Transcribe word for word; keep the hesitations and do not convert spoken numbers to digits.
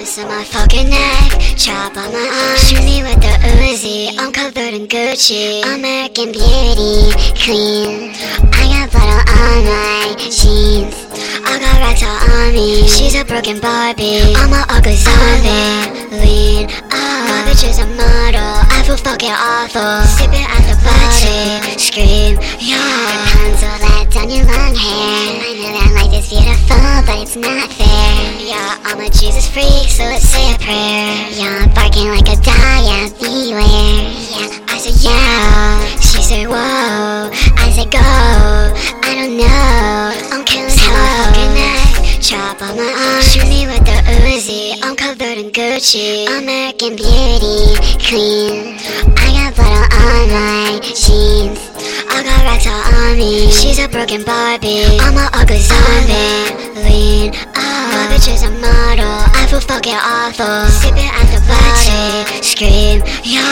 Ice on my fucking neck, chop on my arm. Shoot me with the Uzi, I'm covered in Gucci. American Beauty, clean. I got butter on my jeans. I got racks all on me. She's a broken Barbie, I'm a ugly zombie. Lean, oh, my bitch is a model. I feel fucking awful. Sipping at the body, scream, yeah. The pencil that down your long hair. I know that life is beautiful, but it's not fair. Yeah, I'm a Jesus freak, so let's say a prayer. Yeah, I'm barking like a dog, yeah, beware. Yeah, I said yeah, she said whoa. I said go, I don't know. I'm killing her fucking neck, chop on my arm. Shoot me with the Uzi, I'm covered in Gucci. American Beauty, clean. I got butter on my jeans. I got racks all on me. She's a broken Barbie, I'm a ugly zombie. Lean, oh, my bitch is a model. I feel fucking awful. Sipping at the body, scream, yeah.